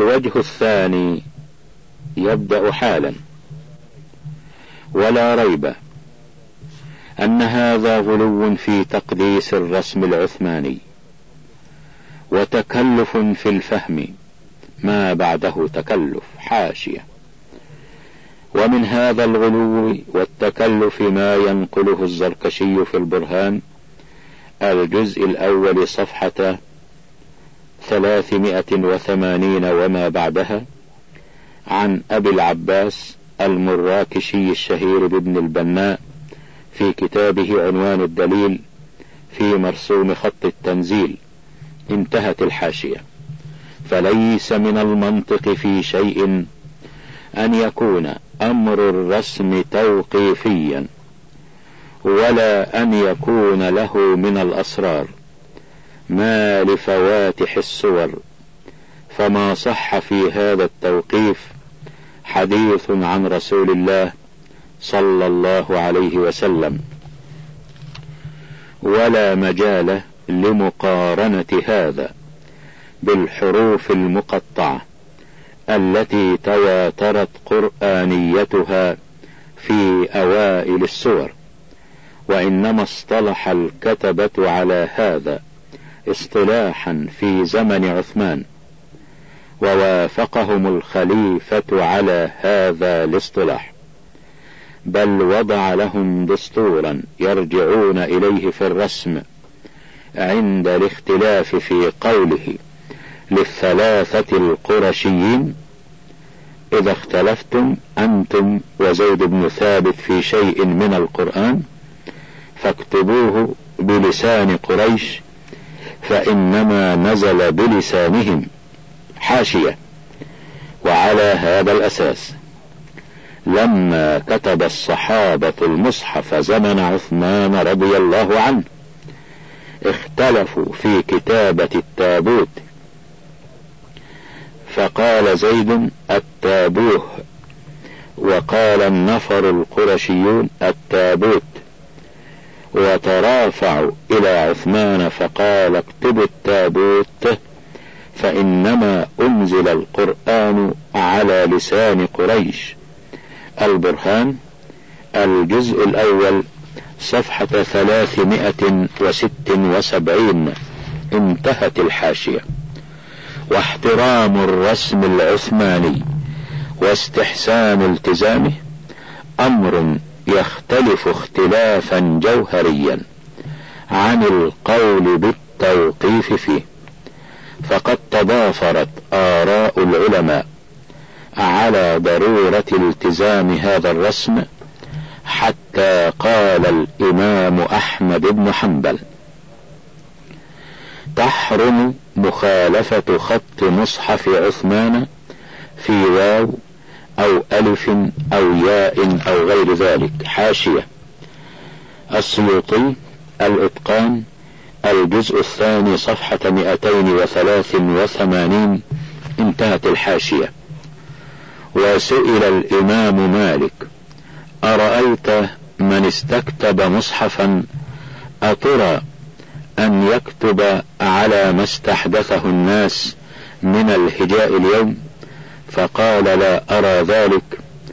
الوجه الثاني يبدأ حالا: ولا ريب أن هذا غلو في تقديس الرسم العثماني وتكلف في الفهم ما بعده تكلف. حاشية: ومن هذا الغلو والتكلف ما ينقله الزركشي في البرهان الجزء الأول صفحة 380 وما بعدها عن أبي العباس المراكشي الشهير بابن البناء في كتابه عنوان الدليل في مرسوم خط التنزيل. انتهت الحاشية. فليس من المنطق في شيء أن يكون أمر الرسم توقيفيا، ولا أن يكون له من الأسرار ما لفواتح الصور، فما صح في هذا التوقيف حديث عن رسول الله صلى الله عليه وسلم، ولا مجال لمقارنة هذا بالحروف المقطعة التي تواترت قرآنيتها في أوائل السور، وإنما اصطلح الكتبة على هذا اصطلاحا في زمن عثمان، ووافقهم الخليفة على هذا الاصطلاح، بل وضع لهم دستورا يرجعون إليه في الرسم عند الاختلاف في قوله للثلاثة القرشيين: إذا اختلفتم أنتم وزيد بن ثابت في شيء من القرآن فاكتبوه بلسان قريش فإنما نزل بلسانهم. حاشية: وعلى هذا الأساس لما كتب الصحابة المصحف زمن عثمان رضي الله عنه اختلفوا في كتابة التابوت، فقال زيد التابوه، وقال النفر القرشيون التابوت، وترافعوا إلى عثمان فقال اكتبوا التابوت فإنما أنزل القرآن على لسان قريش. البرهان الجزء الأول صفحة 376. انتهت الحاشية. واحترام الرسم العثماني واستحسان التزامه أمر يختلف اختلافا جوهريا عن القول بالتوقيف فيه، فقد تضافرت آراء العلماء على ضرورة التزام هذا الرسم، حتى قال الإمام أحمد بن حنبل: تحرم مخالفة خط مصحف عثمان في واو أو ألف أو ياء أو غير ذلك. حاشية: السيوطي الإتقان الجزء الثاني صفحة 283. انتهت الحاشية. وسئل الإمام مالك: أرأيت من استكتب مصحفا أترى أن يكتب على ما استحدثه الناس من الهجاء اليوم؟ فقال: لا أرى ذلك،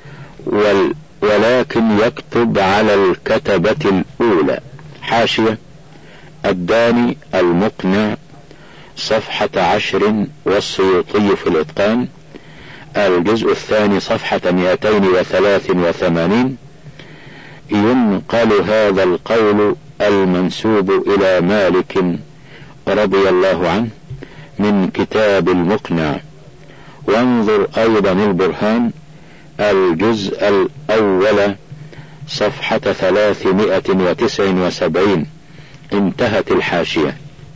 ولكن يكتب على الكتبة الأولى. حاشية: الداني المقنع صفحة 10، والسيوطي في الإتقان الجزء الثاني صفحة 283. ينقل هذا القول المنسوب إلى مالك رضي الله عنه من كتاب المقنع. وانظر أيضا البرهان الجزء الأول صفحة 379. انتهت الحاشية.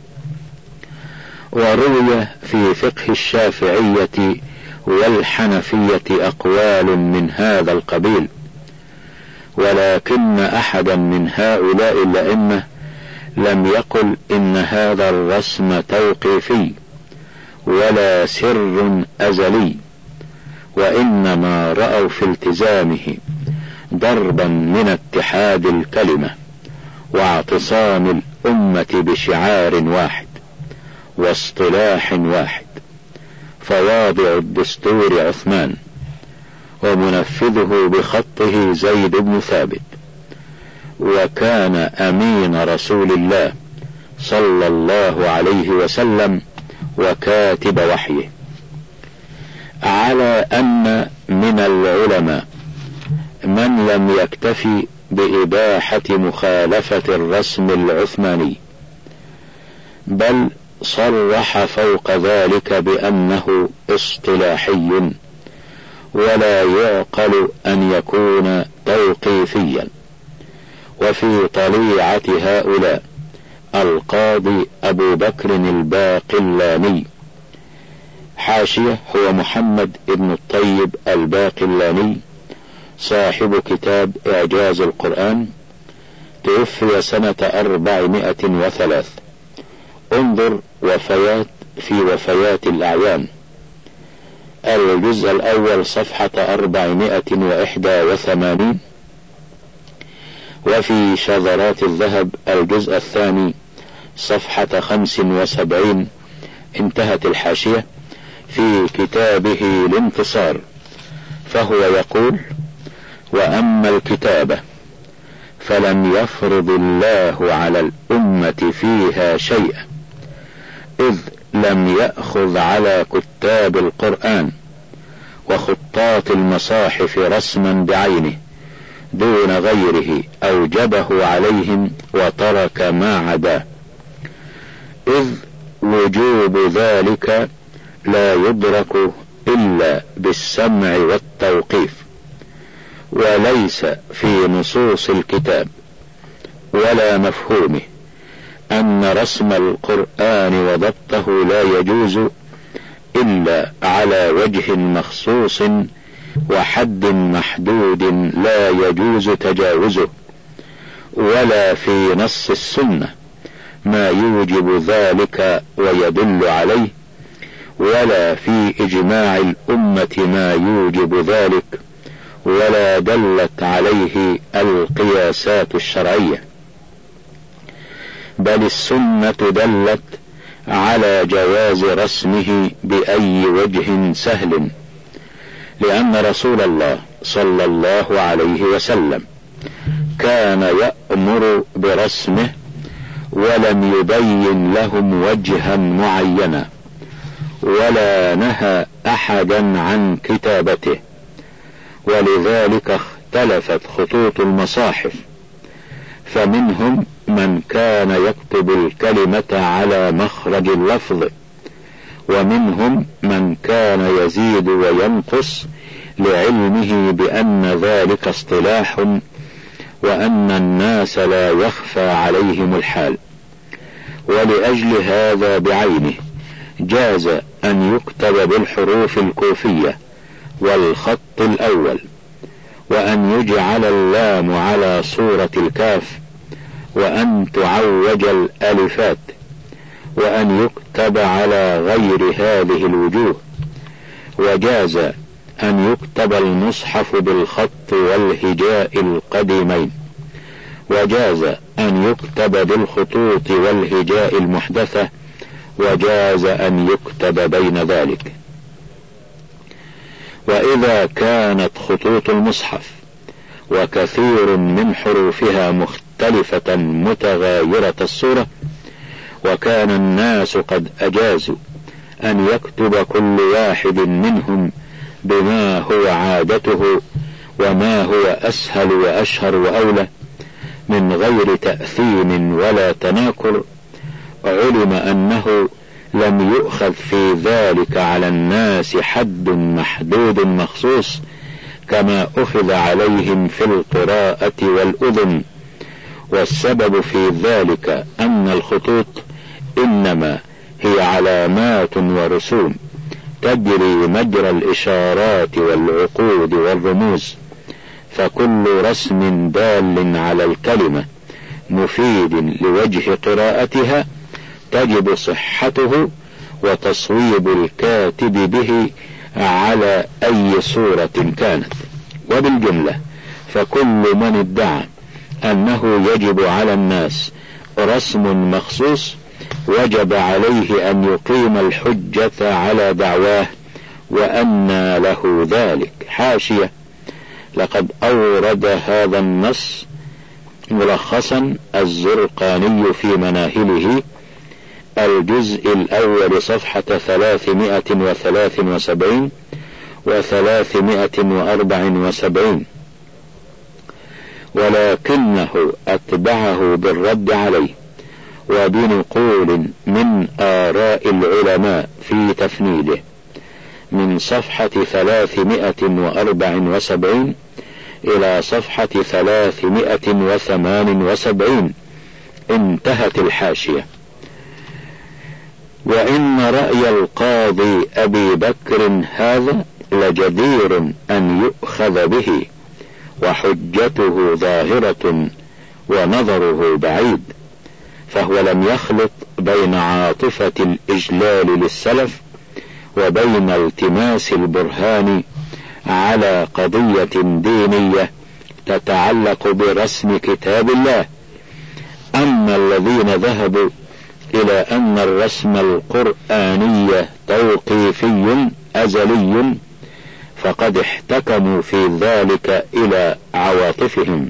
وروي في فقه الشافعية والحنفية أقوال من هذا القبيل، ولكن أحدا من هؤلاء الأئمة لم يقل إن هذا الرسم توقيفي ولا سر أزلي، وإنما رأوا في التزامه ضربا من اتحاد الكلمة واعتصام الأمة بشعار واحد واصطلاح واحد، فواضع الدستور عثمان، ومنفذه بخطه زيد بن ثابت، وكان أمين رسول الله صلى الله عليه وسلم وكاتب وحيه. على أن من العلماء من لم يكتفي بإباحة مخالفة الرسم العثماني، بل صرح فوق ذلك بأنه اصطلاحي ولا يعقل أن يكون توقيفيا. وفي طليعة هؤلاء القاضي أبو بكر الباقلاني، حاشية هو محمد ابن الطيب الباقلاني صاحب كتاب إعجاز القرآن، توفي سنة 403. انظر وفيات في وفيات الأعيان، الجزء الأول صفحة 481، وفي شذرات الذهب الجزء الثاني صفحة 75. انتهت الحاشية في كتابه الانتصار، فهو يقول: وأما الكتابة فلم يفرض الله على الأمة فيها شيئا، إذ لم يأخذ على كتاب القرآن وخطاط المصاحف رسما بعينه دون غيره أوجبه عليهم وترك ما عداه، إذ وجوب ذلك لا يدرك إلا بالسمع والتوقيف، وليس في نصوص الكتاب ولا مفهومه أن رسم القرآن وضبطه لا يجوز إلا على وجه مخصوص وحد محدود لا يجوز تجاوزه، ولا في نص السنة ما يوجب ذلك ويدل عليه، ولا في إجماع الأمة ما يوجب ذلك، ولا دلت عليه القياسات الشرعية، بل السنة دلت على جواز رسمه بأي وجه سهل، لأن رسول الله صلى الله عليه وسلم كان يأمر برسمه ولم يبين لهم وجها معينا، ولا نهى أحدا عن كتابته، ولذلك اختلفت خطوط المصاحف، فمنهم من كان يكتب الكلمة على مخرج اللفظ، ومنهم من كان يزيد وينقص لعلمه بأن ذلك اصطلاح، وأن الناس لا يخفى عليهم الحال. ولأجل هذا بعينه جاز أن يكتب بالحروف الكوفية والخط الأول، وأن يجعل اللام على صورة الكاف، وأن تعوج الألفات، وأن يكتب على غير هذه الوجوه. وجاز أن يكتب المصحف بالخط والهجاء القديمين، وجاز أن يكتب بالخطوط والهجاء المحدثة، وجاز أن يكتب بين ذلك. وإذا كانت خطوط المصحف وكثير من حروفها مختلفة متغايرة الصورة، وكان الناس قد أجازوا أن يكتب كل واحد منهم بما هو عادته وما هو أسهل وأشهر وأولى من غير تأثيم ولا تناكر، علم أنه لم يؤخذ في ذلك على الناس حد محدود مخصوص كما أخذ عليهم في القراءة والأذن. والسبب في ذلك أن الخطوط إنما هي علامات ورسوم تجري مجرى الإشارات والعقود والرموز، فكل رسم دال على الكلمة مفيد لوجه قراءتها تجب صحته وتصويب الكاتب به على أي صورة كانت. وبالجملة فكل من ادعى أنه يجب على الناس رسم مخصوص وجب عليه أن يقيم الحجة على دعواه وأنى له ذلك. حاشية: لقد أورد هذا النص ملخصا الزرقاني في مناهله الجزء الأول صفحة 373 و374، ولكنه أتبعه بالرد عليه وبنقول من آراء العلماء في تفنيده من صفحة 374 إلى صفحة 378. انتهت الحاشية. وإن رأي القاضي أبي بكر هذا لجدير أن يؤخذ به، وحجته ظاهرة ونظره بعيد، فهو لم يخلط بين عاطفة الإجلال للسلف وبين التماس البرهان على قضية دينية تتعلق برسم كتاب الله. أما الذين ذهبوا إلى أن الرسم القرآني توقيفي أزلي فقد احتكموا في ذلك إلى عواطفهم،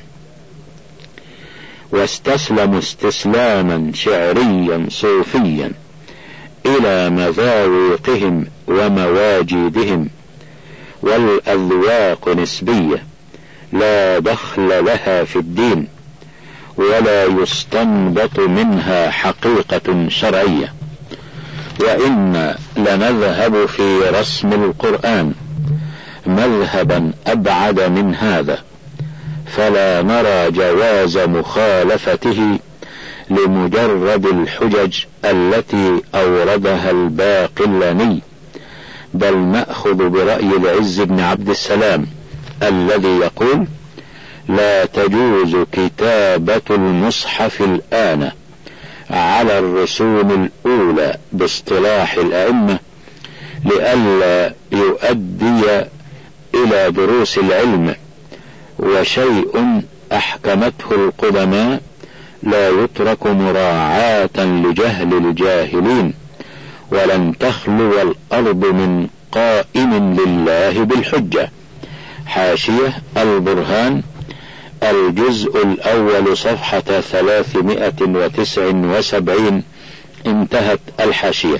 واستسلموا استسلاما شعريا صوفيا إلى مذاوقهم ومواجيدهم، والأذواق نسبية لا دخل لها في الدين، ولا يستنبط منها حقيقة شرعية. وإن لنذهب في رسم القرآن مذهبا أبعد من هذا، فلا نرى جواز مخالفته لمجرد الحجج التي أوردها الباقلاني، بل نأخذ برأي العز بن عبد السلام الذي يقول: لا تجوز كتابة المصحف الآن على الرسوم الأولى باصطلاح الأئمة لئلا يؤدي إلى دروس العلم، وشيء أحكمته القدماء لا يترك مراعاة لجهل الجاهلين، ولن تخلو الأرض من قائم لله بالحجة. حاشية: البرهان الجزء الأول صفحة 379. انتهت الحاشية.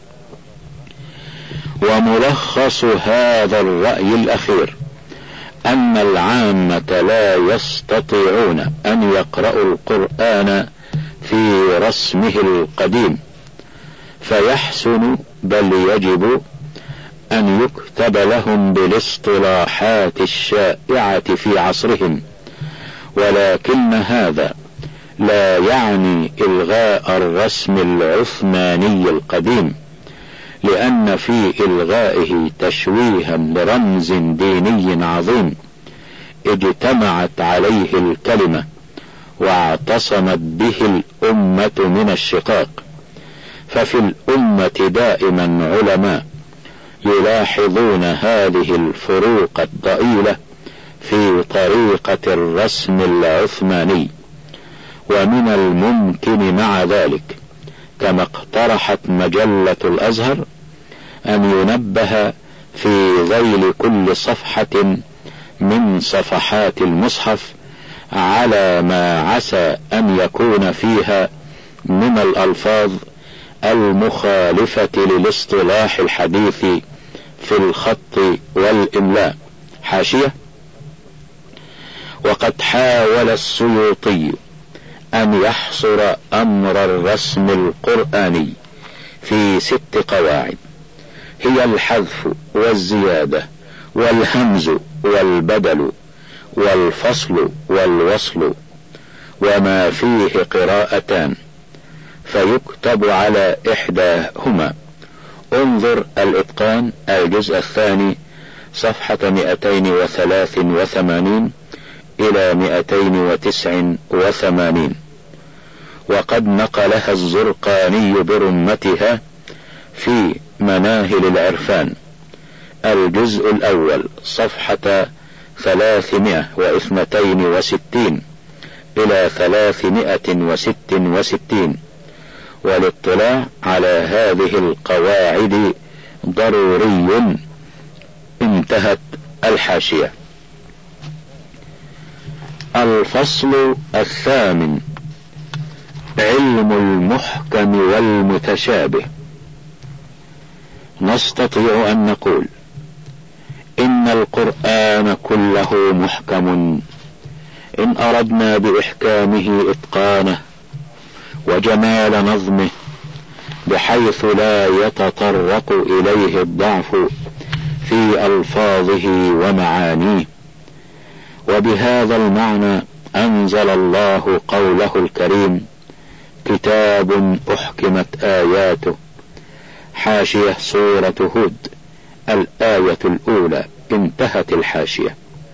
وملخص هذا الرأي الأخير أن العامة لا يستطيعون أن يقرأوا القرآن في رسمه القديم، فيحسن بل يجب أن يكتب لهم بالاصطلاحات الشائعة في عصرهم، ولكن هذا لا يعني إلغاء الرسم العثماني القديم، لأن في إلغائه تشويها لرمز ديني عظيم اجتمعت عليه الكلمة واعتصمت به الأمة من الشقاق. ففي الأمة دائما علماء يلاحظون هذه الفروق الضئيلة في طريقة الرسم العثماني، ومن الممكن مع ذلك كما اقترحت مجلة الأزهر أن ينبه في ذيل كل صفحة من صفحات المصحف على ما عسى أن يكون فيها من الألفاظ المخالفة للاصطلاح الحديث في الخط والإملاء. حاشية: وقد حاول السيوطي أن يحصر أمر الرسم القرآني في 6 قواعد، هي الحذف والزيادة والهمز والبدل والفصل والوصل، وما فيه قراءتان، فيكتب على إحداهما. انظر الإتقان الجزء الثاني صفحة 283 إلى 289. وقد نقلها الزرقاني برمتها في مناهل العرفان الجزء الأول صفحة 362 إلى 366. والاطلاع على هذه القواعد ضروري انتهت الحاشية. الفصل الثامن: علم المحكم والمتشابه. نستطيع أن نقول إن القرآن كله محكم إن أردنا بإحكامه إتقانه وجمال نظمه بحيث لا يتطرق إليه الضعف في ألفاظه ومعانيه. وبهذا المعنى أنزل الله قوله الكريم: كتاب أحكمت آياته. حاشية سورة هود الآية الأولى، انتهت الحاشية.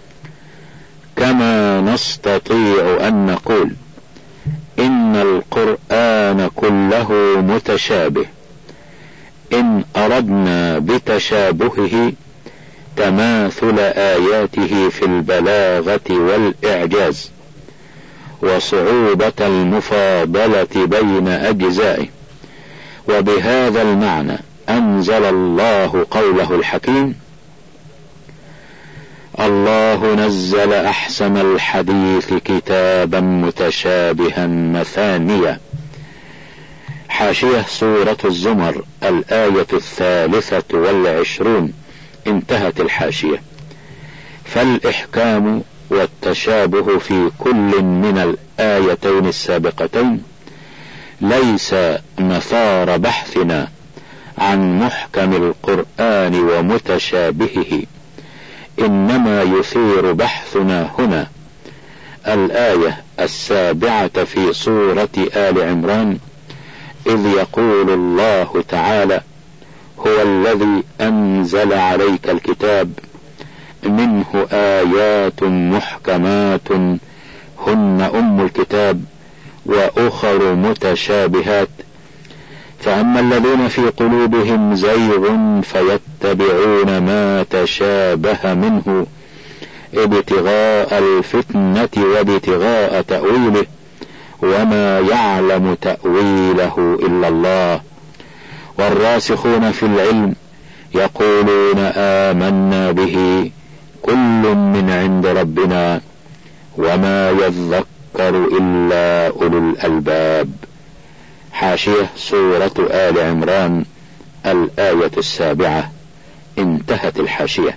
كما نستطيع أن نقول إن القرآن كله متشابه إن أردنا بتشابهه تماثل آياته في البلاغة والإعجاز وصعوبة المفاضلة بين أجزائه. وبهذا المعنى أنزل الله قوله الحكيم: الله نزل أحسن الحديث كتابا متشابها مثانيا. حاشية سورة الزمر الآية 23، انتهت الحاشية. فالإحكام والتشابه في كل من الآيتين السابقتين ليس مثار بحثنا عن محكم القرآن ومتشابهه، إنما يثير بحثنا هنا الآية 7 في سورة آل عمران، إذ يقول الله تعالى: هو الذي أنزل عليك الكتاب منه آيات محكمات هن أم الكتاب وأخر متشابهات، فأما الذين في قلوبهم زيغ فيتبعون ما تشابه منه ابتغاء الفتنة وابتغاء تأويله وما يعلم تأويله إلا الله، والراسخون في العلم يقولون آمنا به كل من عند ربنا وما يذكر إلا أولو الألباب. حاشية سورة آل عمران الآية 7، انتهت الحاشية.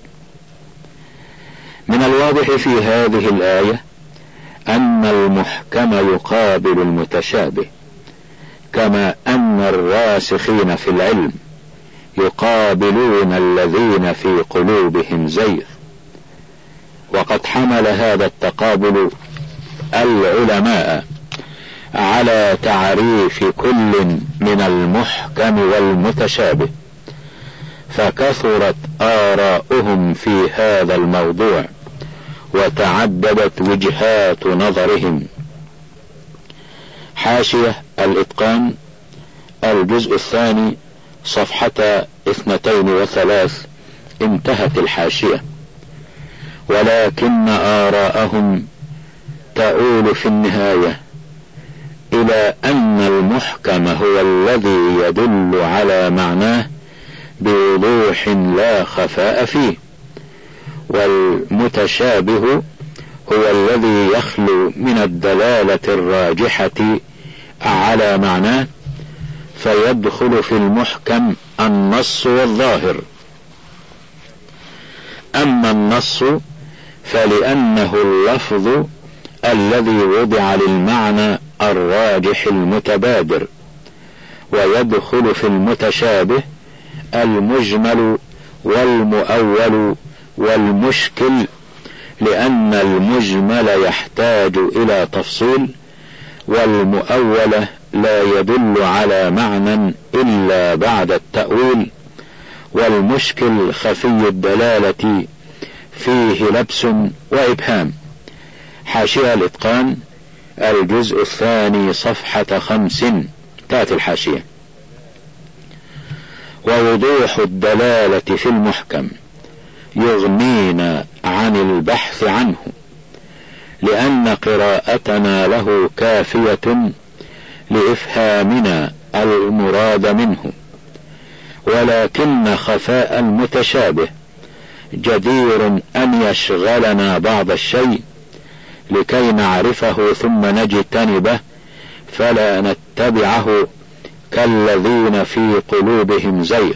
من الواضح في هذه الآية أن المحكم يقابل المتشابه، كما أن الراسخين في العلم يقابلون الذين في قلوبهم زيغ. وقد حمل هذا التقابل العلماء على تعريف كل من المحكم والمتشابه، فكثرت آراؤهم في هذا الموضوع وتعددت وجهات نظرهم. حاشية الإتقان الجزء 2 صفحة 32، انتهت الحاشية. ولكن آراءهم تؤول في النهاية إلى أن المحكم هو الذي يدل على معناه بوضوح لا خفاء فيه، والمتشابه هو الذي يخلو من الدلالة الراجحة على معناه، فيدخل في المحكم النص والظاهر. أما النص فلأنه اللفظ الذي وضع للمعنى الراجح المتبادر، ويدخل في المتشابه المجمل والمؤول والمشكل، لأن المجمل يحتاج إلى تفصيل، والمؤول لا يدل على معنى إلا بعد التأويل، والمشكل خفي الدلالة فيه لبس وإبهام. حاشية الإتقان الجزء 2 صفحة 50، تأتي الحاشية. ووضوح الدلالة في المحكم يغنينا عن البحث عنه، لأن قراءتنا له كافية لإفهامنا المراد منه، ولكن خفاء المتشابه جدير أن يشغلنا بعض الشيء لكي نعرفه ثم نجتنبه فلا نتبعه كالذين في قلوبهم زيغ.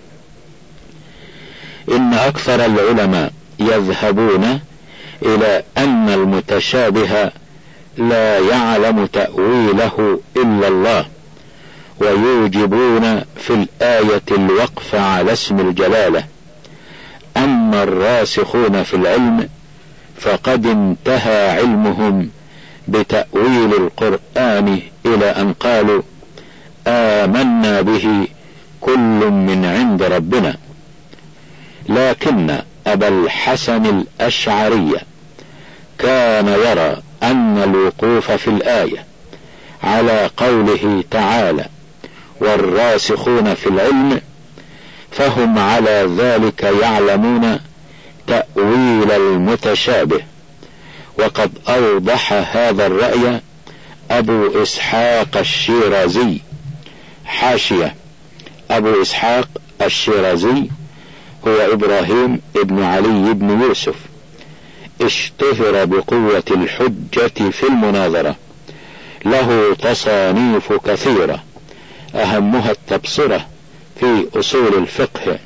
إن أكثر العلماء يذهبون إلى أن المتشابه لا يعلم تأويله إلا الله، ويوجبون في الآية الوقف على اسم الجلالة. أما الراسخون في العلم فقد انتهى علمهم بتأويل القرآن إلى أن قالوا آمنا به كل من عند ربنا. لكن أبا الحسن الأشعري كان يرى أن الوقوف في الآية على قوله تعالى والراسخون في العلم فهم على ذلك يعلمون تأويل المتشابه. وقد أوضح هذا الرأي أبو إسحاق الشيرازي. حاشية: أبو إسحاق الشيرازي هو إبراهيم ابن علي بن يوسف، اشتهر بقوة الحجة في المناظرة، له تصانيف كثيرة أهمها التبصرة في أصول الفقه.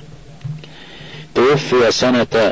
توفي سنة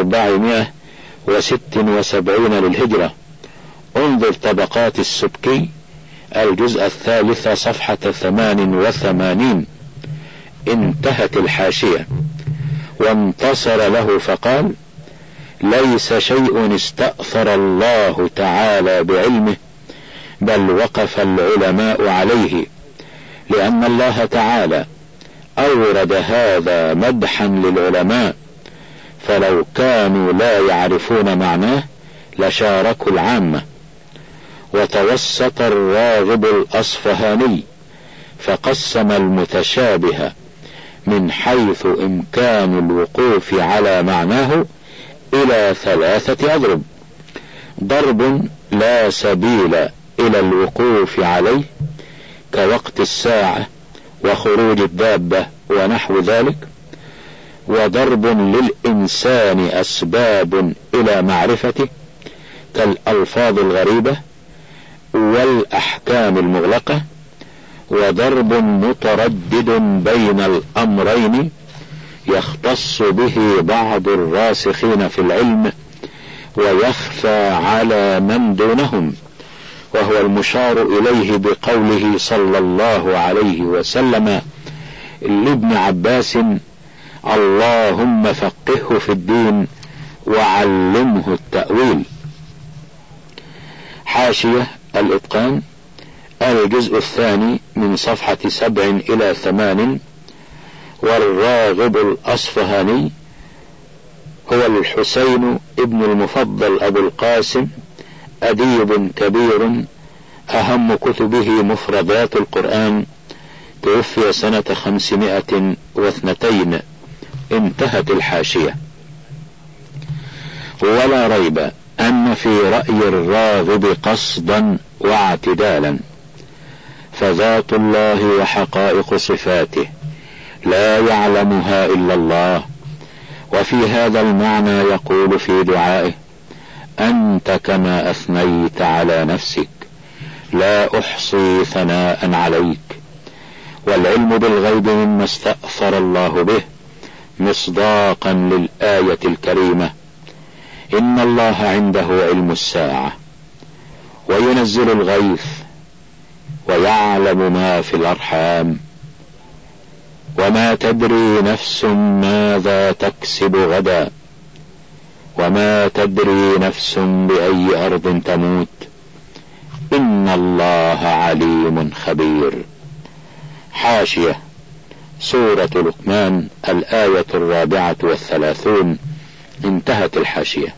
476 للهجرة. انظر طبقات السبكي الجزء 3 صفحة 88. انتهت الحاشية. وانتصر له فقال ليس شيء استأثر الله تعالى بعلمه بل وقف العلماء عليه، لأن الله تعالى أورد هذا مدحا للعلماء، فلو كانوا لا يعرفون معناه لشاركوا العامة. وتوسط الراغب الأصفهاني فقسم المتشابه من حيث إمكان الوقوف على معناه إلى 3 أضرب: ضرب لا سبيل إلى الوقوف عليه كوقت الساعة وخروج الدابة ونحو ذلك، وضرب للإنسان أسباب إلى معرفته كالألفاظ الغريبة والأحكام المغلقة، وضرب متردد بين الأمرين يختص به بعض الراسخين في العلم ويخفى على من دونهم، وهو المشار إليه بقوله صلى الله عليه وسلم لابن عباس اللهم فقهه في الدين وعلمه التأويل. حاشية: الإتقان الجزء 2 من صفحة 7 إلى 8. والراغب الأصفهاني هو الحسين ابن المفضل أبو القاسم، أديب كبير، أهم كتبه مفردات القرآن، توفي سنة 502. انتهت الحاشية. ولا ريب أن في رأي الراغب قصدا واعتدالا، فذات الله وحقائق صفاته لا يعلمها إلا الله. وفي هذا المعنى يقول في دعائه أنت كما أثنيت على نفسك لا أحصي ثناء عليك. والعلم بالغيب مما استأثر الله به مصداقا للآية الكريمة إن الله عنده علم الساعة وينزل الغيث ويعلم ما في الأرحام وما تدري نفس ماذا تكسب غدا وما تدري نفس بأي أرض تموت إن الله عليم خبير. حاشية: سورة لقمان الآية 34. انتهت الحاشية.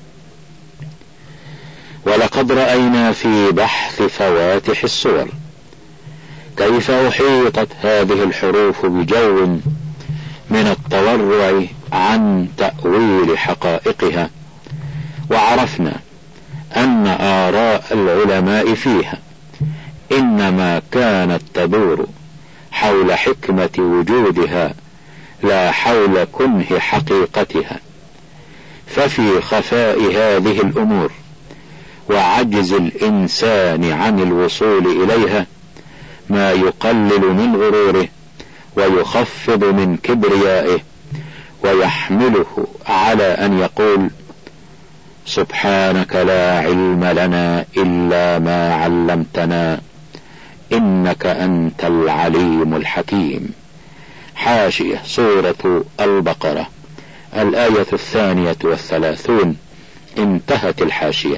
ولقد رأينا في بحث فواتح السور كيف أحيطت هذه الحروف بجو من التورع عن تأويل حقائقها، وعرفنا أن آراء العلماء فيها إنما كانت تدور حول حكمة وجودها لا حول كنه حقيقتها، ففي خفاء هذه الأمور وعجز الإنسان عن الوصول إليها ما يقلل من غروره ويخفض من كبريائه ويحمله على أن يقول: سبحانك لا علم لنا إلا ما علمتنا إنك أنت العليم الحكيم. حاشية سورة البقرة، الآية 32. انتهت الحاشية.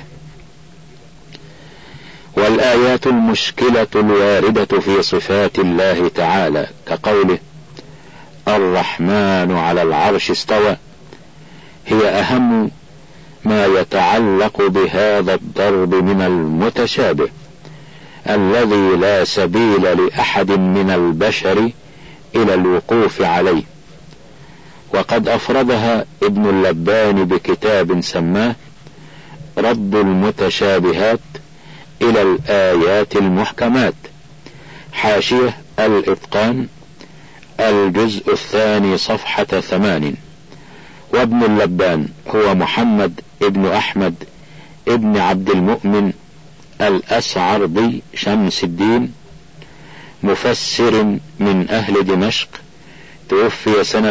والآيات المشكلة الواردة في صفات الله تعالى كقوله: الرحمن على العرش استوى، هي أهم ما يتعلق بهذا الضرب من المتشابه الذي لا سبيل لأحد من البشر إلى الوقوف عليه. وقد أفردها ابن اللبان بكتاب سماه رد المتشابهات إلى الآيات المحكمات. حاشية الإتقان، الجزء 2 صفحة 8. وابن اللبان هو محمد ابن أحمد ابن عبد المؤمن الأسعرضي شمس الدين، مفسر من أهل دمشق، توفي سنة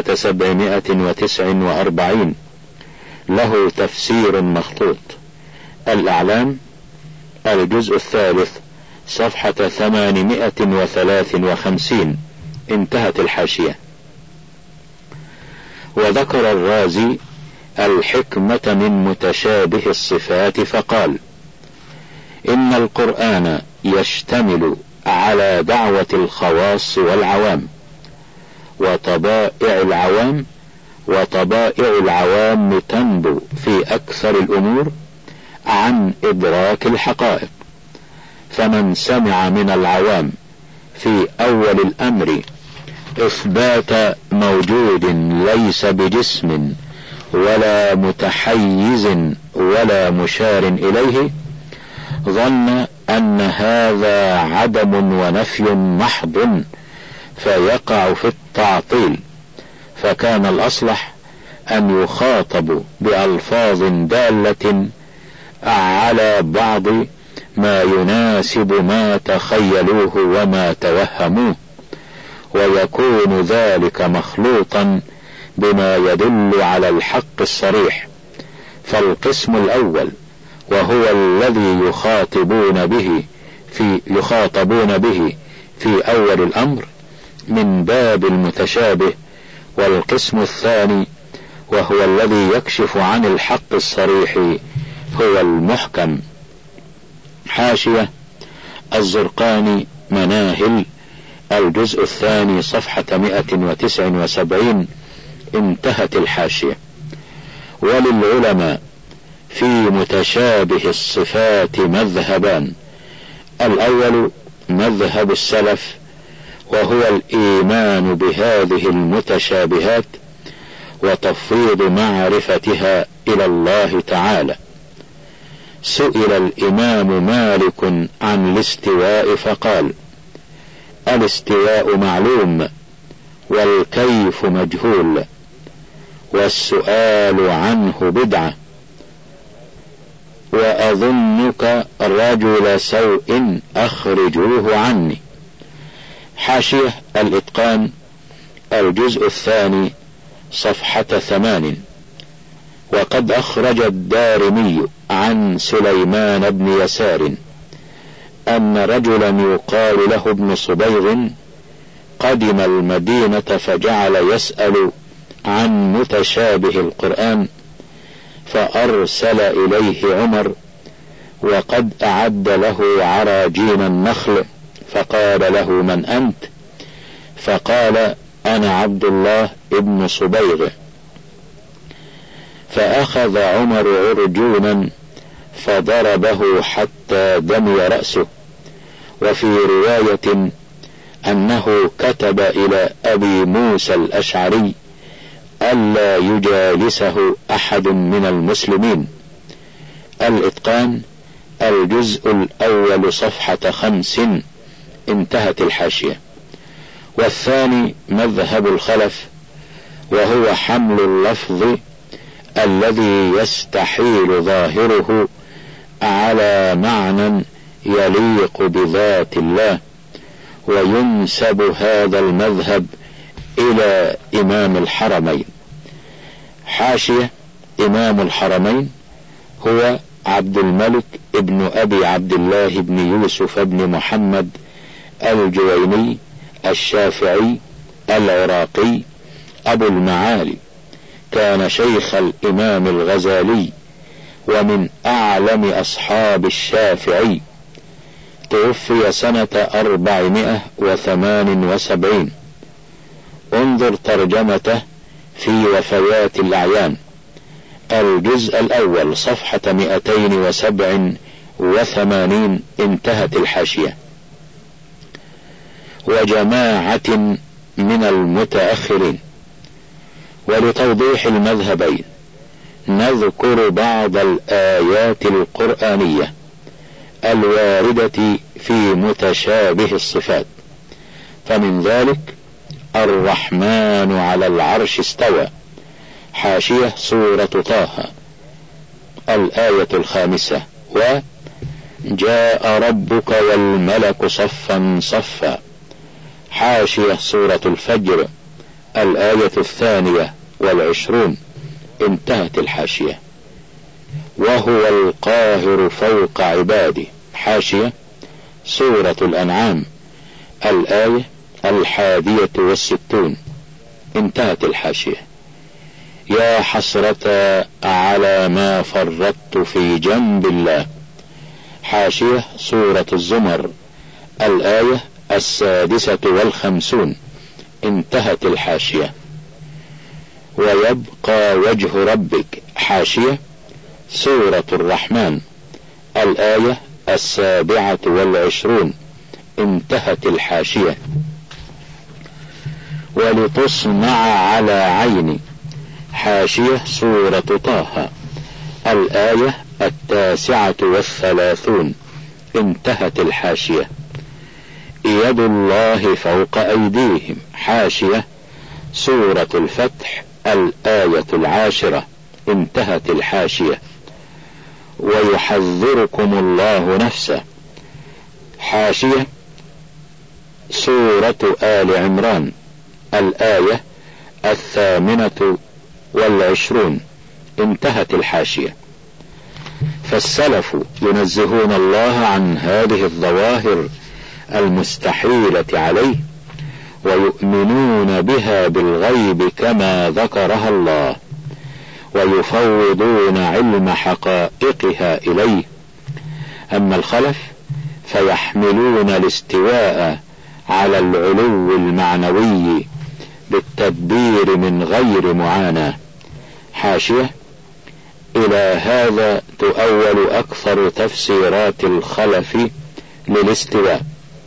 749. له تفسير مخطوط، الأعلام، الجزء 3 صفحة 853. انتهت الحاشية. وذكر الرازي الحكمة من متشابه الصفات فقال: إن القرآن يشتمل على دعوة الخواص والعوام وطبائع العوام تنبو في أكثر الأمور عن إدراك الحقائق. فمن سمع من العوام في أول الأمر إثبات موجود ليس بجسم ولا متحيز ولا مشار إليه، ظن أن هذا عدم ونفي محض فيقع في التعطيل، فكان الأصلح أن يخاطب بألفاظ دالة على بعض ما يناسب ما تخيلوه وما توهموه، ويكون ذلك مخلوطا بما يدل على الحق الصريح. فالقسم الأول وهو الذي يخاطبون به في أول الأمر من باب المتشابه، والقسم الثاني وهو الذي يكشف عن الحق الصريح هو المحكم. حاشية الزرقاني مناهل، الجزء 2 صفحة 179. انتهت الحاشية. وللعلماء في متشابه الصفات مذهبان: الأول مذهب السلف، وهو الإيمان بهذه المتشابهات وتفويض معرفتها إلى الله تعالى. سئل الإمام مالك عن الاستواء فقال: الاستواء معلوم والكيف مجهول، والسؤال عنه بدعة، وأظنك رجل سوء أخرجوه عني. حاشية الإتقان، الجزء 2 صفحة 8. وقد أخرج الدارمي عن سليمان بن يسار أن رجلا يقال له ابن صبيغ قدم المدينة فجعل يسأل عن متشابه القرآن، فأرسل إليه عمر وقد أعد له عراجين النخل، فقال له: من أنت؟ فقال: أنا عبد الله ابن صبيغ. فأخذ عمر عرجونا فضربه حتى دمي رأسه. وفي رواية أنه كتب إلى أبي موسى الأشعري ألا يجالسه أحد من المسلمين. الإتقان، الجزء الأول صفحة 5. انتهت الحاشية. والثاني مذهب الخلف، وهو حمل اللفظ الذي يستحيل ظاهره على معنى يليق بذات الله. وينسب هذا المذهب إلى إمام الحرمين. حاشية: إمام الحرمين هو عبد الملك ابن أبي عبد الله بن يوسف بن محمد الجويني الشافعي العراقي أبو المعالي، كان شيخ الإمام الغزالي ومن أعلم أصحاب الشافعي، توفي سنة 478. انظر ترجمته في وفيات الأعيان، الجزء الأول صفحة 287، انتهت الحاشية. وجماعة من المتأخرين. ولتوضيح المذهبين نذكر بعض الآيات القرآنية الواردة في متشابه الصفات. فمن ذلك: الرحمن على العرش استوى. حاشية: سورة طه، الآية 5. وجاء ربك والملك صفا صفا. حاشية: سورة الفجر، الآية 22، انتهت الحاشية. وهو القاهر فوق عباده. حاشية: سورة الأنعام، الآية 61، انتهت الحاشية. يا حسرة على ما فرطت في جنب الله. حاشية: سورة الزمر، الآية 56، انتهت الحاشية. ويبقى وجه ربك. حاشية: سورة الرحمن، الآية 27، انتهت الحاشية. ولتصنع على عيني. حاشية: سورة طه، الآية 39، انتهت الحاشية. يد الله فوق أيديهم. حاشية: سورة الفتح، الآية 10، انتهت الحاشية. ويحذركم الله نفسه. حاشية: سورة آل عمران، الآية 28، انتهت الحاشية. فالسلف ينزهون الله عن هذه الظواهر المستحيلة عليه، ويؤمنون بها بالغيب كما ذكرها الله، ويفوضون علم حقائقها إليه. أما الخلف فيحملون الاستواء على العلو المعنوي بالتدبير من غير معاناة. حاشية: إلى هذا تؤول أكثر تفسيرات الخلف للاستواء.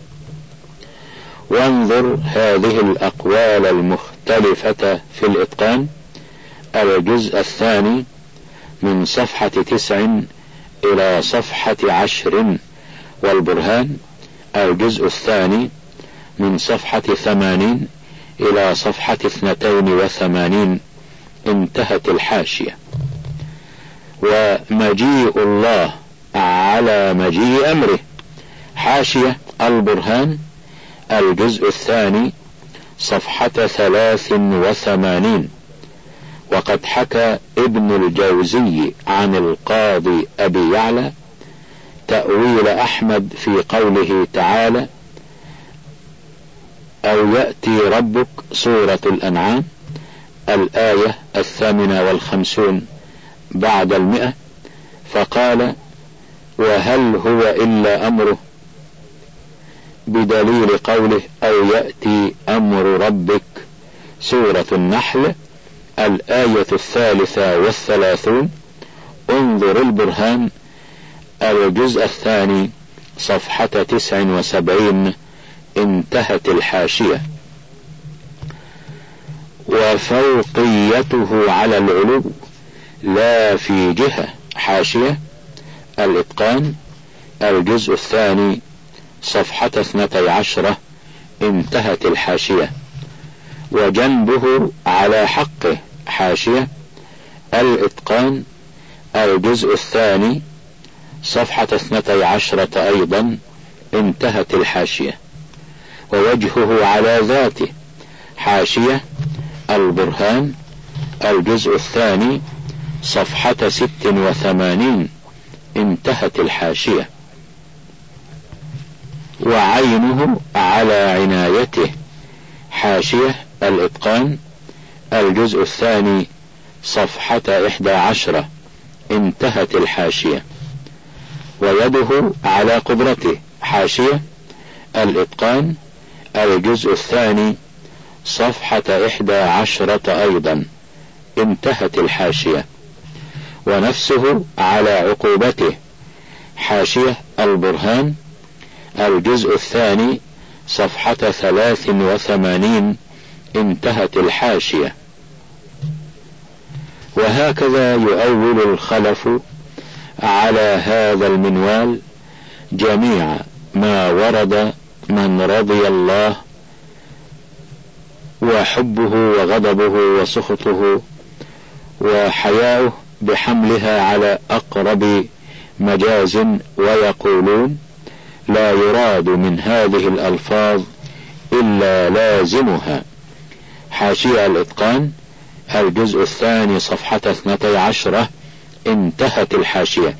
وانظر هذه الأقوال المختلفة في الإتقان، الجزء الثاني من صفحة 9 إلى صفحة 10، والبرهان الجزء الثاني من صفحة 80 إلى صفحة 82، انتهت الحاشية. ومجيء الله على مجيء أمره. حاشية: البرهان الجزء الثاني صفحة 83. وقد حكى ابن الجوزي عن القاضي أبي يعلى تأويل أحمد في قوله تعالى: أو يأتي ربك، سورة الأنعام، الآية 58 بعد 100، فقال: وهل هو إلا أمره، بدليل قوله: أو يأتي أمر ربك، سورة النحل، الآية 33. انظر البرهان الجزء الثاني صفحة 79، انتهت الحاشية. وفوقيته على العلو لا في جهة. حاشية: الإتقان الجزء الثاني صفحة 12، انتهت الحاشية. وجنبه على حقه حاشية الإتقان الجزء الثاني صفحة 12 أيضا انتهت الحاشية. ووجهه على ذاته حاشية البرهان الجزء الثاني صفحة 86 انتهت الحاشية. وعينه على عنايته حاشية الإتقان الجزء الثاني صفحة 11 انتهت الحاشية. ويده على قدرته حاشية الإتقان الجزء الثاني صفحة 11 أيضا انتهت الحاشية. ونفسه على عقوبته حاشية البرهان الجزء الثاني صفحة 83 انتهت الحاشية. وهكذا يؤول الخلف على هذا المنوال جميع ما ورد من رضي الله وحبه وغضبه وسخطه وحياؤه بحملها على أقرب مجاز، ويقولون لا يراد من هذه الألفاظ إلا لازمها حاشية الإتقان الجزء الثاني صفحة 12 انتهت الحاشية.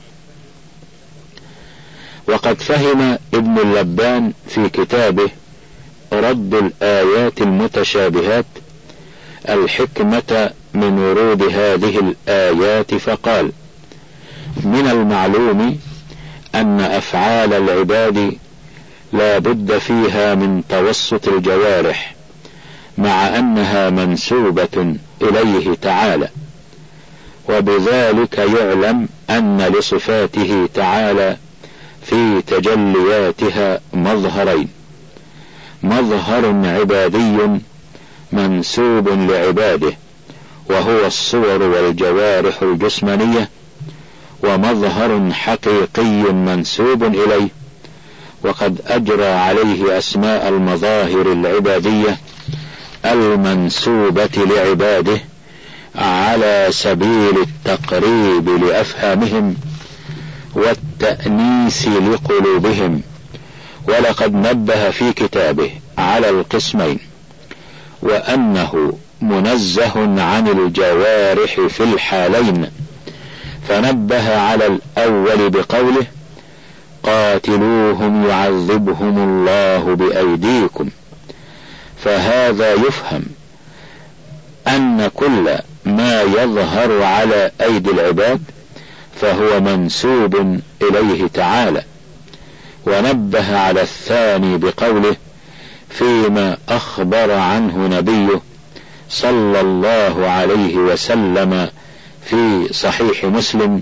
وقد فهم ابن اللبان في كتابه رد الآيات المتشابهات الحكمة من ورود هذه الآيات فقال: من المعلوم أن أفعال العباد لا بد فيها من توسط الجوارح، مع أنها منسوبة إليه تعالى، وبذلك يعلم أن لصفاته تعالى في تجلياتها مظهرين: مظهر عبادي منسوب لعباده وهو الصور والجوارح الجسمانية، ومظهر حقيقي منسوب إليه، وقد أجرى عليه أسماء المظاهر العبادية المنسوبة لعباده على سبيل التقريب لأفهامهم والتأنيس لقلوبهم. ولقد نبه في كتابه على القسمين، وأنه منزه عن الجوارح في الحالين، فنبه على الأول بقوله: قاتلوهم يعذبهم الله بأيديكم، فهذا يفهم أن كل ما يظهر على أيدي العباد فهو منسوب إليه تعالى. ونبه على الثاني بقوله فيما أخبر عنه نبيه صلى الله عليه وسلم في صحيح مسلم: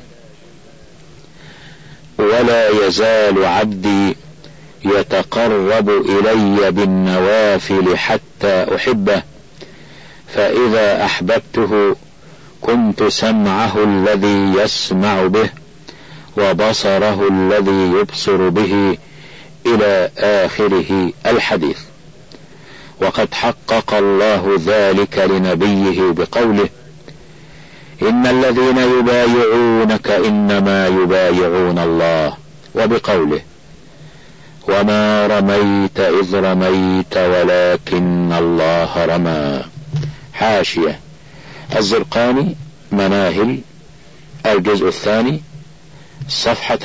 ولا يزال عبدي يتقرب إلي بالنوافل حتى أحبه، فإذا أحببته كنت سمعه الذي يسمع به وبصره الذي يبصر به إلى آخره الحديث. وقد حقق الله ذلك لنبيه بقوله: إن الذين يبايعونك إنما يبايعون الله، وبقوله: وما رميت إذ رميت ولكن الله رمى. حاشية الزرقاني مناهل الجزء الثاني صفحة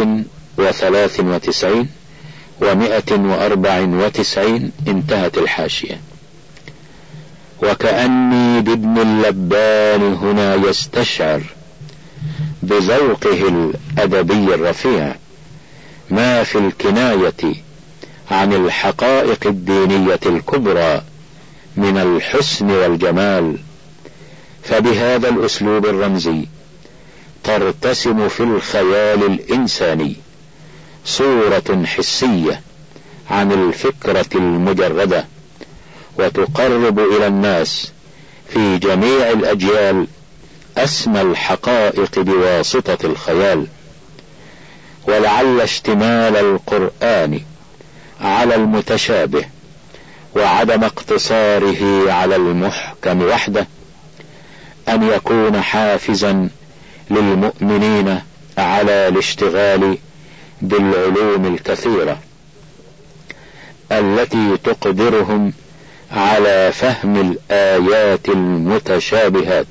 193 و194 انتهت الحاشية. وكأني بابن اللبان هنا يستشعر بذوقه الأدبي الرفيع ما في الكناية عن الحقائق الدينية الكبرى من الحسن والجمال، فبهذا الأسلوب الرمزي ترتسم في الخيال الإنساني صورة حسية عن الفكرة المجردة، وتقرب إلى الناس في جميع الأجيال أسمى الحقائق بواسطة الخيال. ولعل اشتمال القرآن على المتشابه وعدم اقتصاره على المحكم وحده، أن يكون حافزا للمؤمنين على الاشتغال بالعلوم الكثيرة التي تقدرهم على فهم الآيات المتشابهات،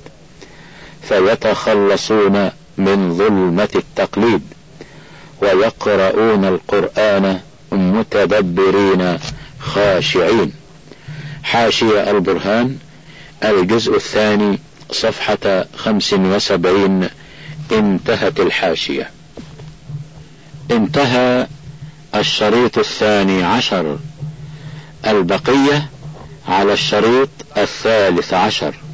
فيتخلصون من ظلمة التقليد، ويقرؤون القرآن متدبرين خاشعين. حاشية البرهان، الجزء الثاني، صفحة 75. انتهت الحاشية. انتهى الشريط 12، البقية على الشريط 13.